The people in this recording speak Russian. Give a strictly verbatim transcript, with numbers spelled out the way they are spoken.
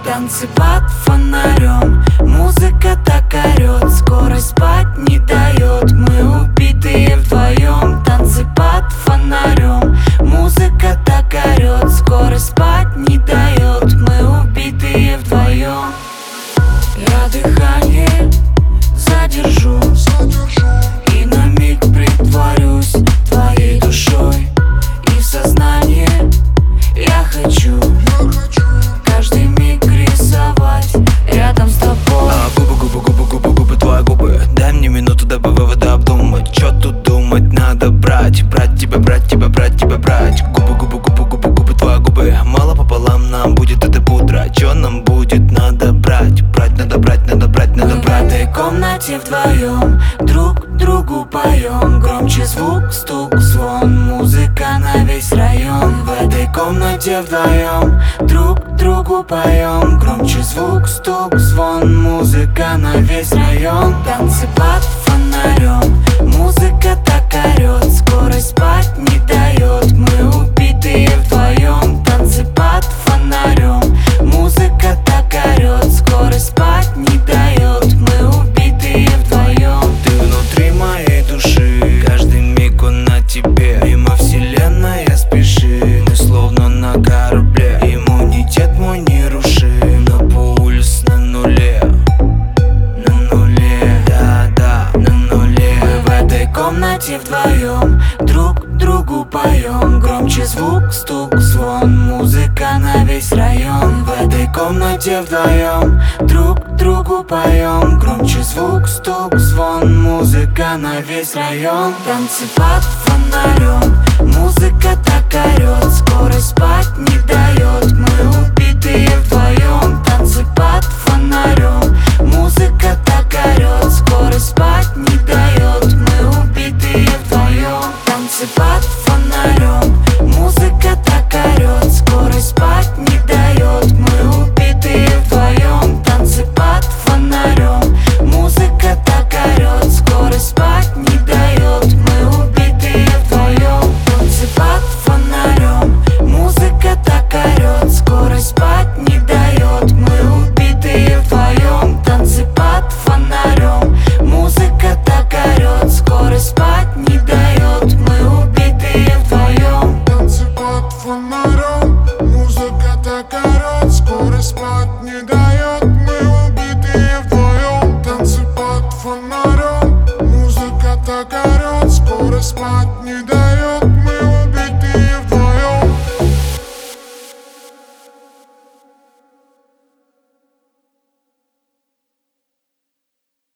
Танцы под фонарем, музыка так орет, скорость спать не дает. Мы убитые вдвоем. Танцы под фонарем, музыка так орет, скорость спать не дает. Мы убитые вдвоем. Я дыхание задержу и на миг притворюсь твоей душой. И в сознание я хочу каждый миг рисовать рядом с тобой. А губы, губы, губы, губы, губы, твои губы. Дай мне минуту, дабы выводы обдумать. Чё тут думать, надо брать, брать тебя, брать тебя, брать тебя, брать. Губы, губы, губы, губы, губы, твои губы. Мало пополам нам будет это пудра. Чё нам будет, надо брать, брать, надо брать, надо брать, надо Мы брать. в этой комнате вдвоем друг другу поем. Громче звук, стук, звон, музыка на весь район. В этой комнате вдвоем друг другу поем. Громче звук, стук, звон, музыка на весь район. Танцы под фонарем, музыка так орет, скорость спать не дает. Мы убитые вдвоем. Танцы под фонарем, музыка так орет, скорость спать не дает. Мы убитые вдвоем. Ты внутри моей души, каждый миг он на тебе. Мимо вселенная спеши, мы словно на корабле. Иммунитет мой нерушим, но пульс на нуле. На нуле, да-да, на нуле. Мы в этой комнате вдвоем друг другу поем. Громче звук, стук, звон, музыка на весь район. В этой комнате вдвоем друг другу поем. Громче звук, стук, звон, музыка на весь район. Танцы под фонарем, музыка так орет, скорость спать не дает. Мы убитые вдвоем. Танцы под фонарем, музыка так орет, скорость спать не дает. Мы убитые вдвоем. Танцы под фонарем, музыка так орет, скорость спать не дает. Мы убитые вдвоем. Танцы под фонарем, музыка так орет, скорость спать не дает. Мы убитые вдвоем. Танцы под фонарем, музыка так орет, скорость спать не дает. Мы убитые вдвоем. Танцы под фонарем, музыка так орет, скорость спать не дает. Мы убитые вдвоем. Танцы под фонарем, музыка так орет, скорость спать не дает. Мы убитые вдвоем. Танцы под фонарем, музыка так орет, скорость спать не дает.